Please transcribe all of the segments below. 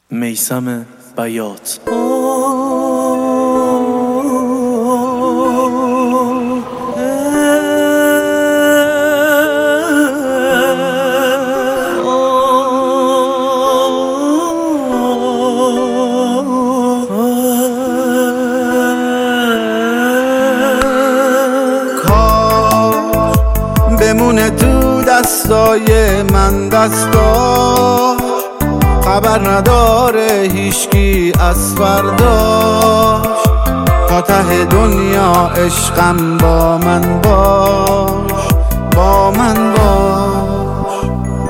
میثم بیات. بمونه تو دستای من دستا، خبر نداره هیچکی از فرداش. تا ته دنیا عشقم با من باش، با من باش.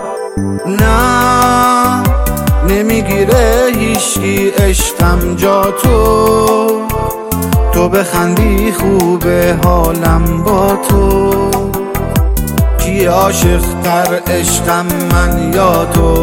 نه نمیگیره هیچکی عشقم جا تو بخندی خوبه حالم با تو. کی عاشق تر عشقم من یا تو؟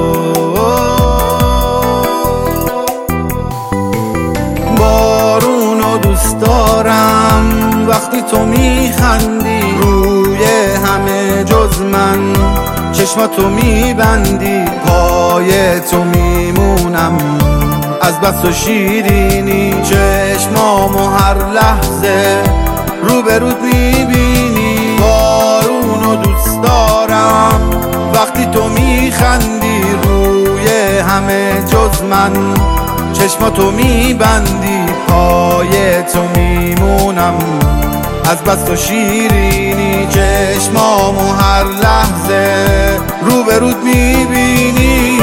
بارونو دوست دارم وقتی تو میخندی، روی همه جز من چشماتو میبندی. پای تو میمونم از بس و شیرینی، چشمامو هر لحظه روبرود میبینی. بارونو دوست دارم وقتی تو میخندی، روی همه جز من چشماتو میبندی. پای تو میمونم از بس و شیرینی، چشمامو هر لحظه روبرود میبینی.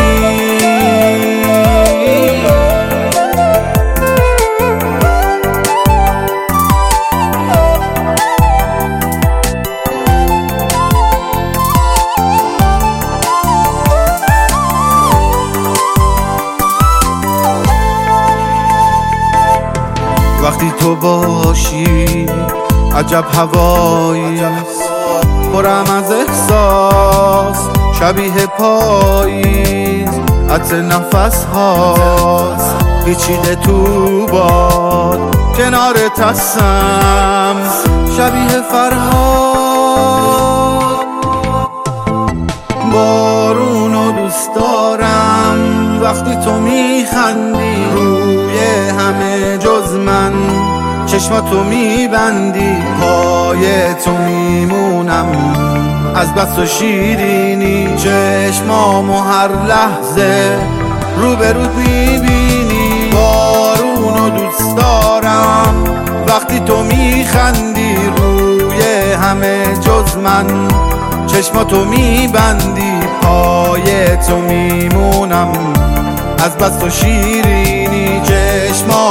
وقتی تو باشی عجب هواییست، پرم از احساس شبیه پاییز. عطر نفس هاست پیچیده تو باد، کنارت هستم شبیه فرهاد. بارونو دوست دارم وقتی تو میخندی، روی همه جز من چشماتو میبندی. پای تو میمونم از بس و شیرینی، چشمامو هر لحظه روبرود میبینی. بارونو دوست دارم وقتی تو میخندی، روی همه جز من چشماتو میبندی. پای تو میمونم از بس و شیرینی، چشماتو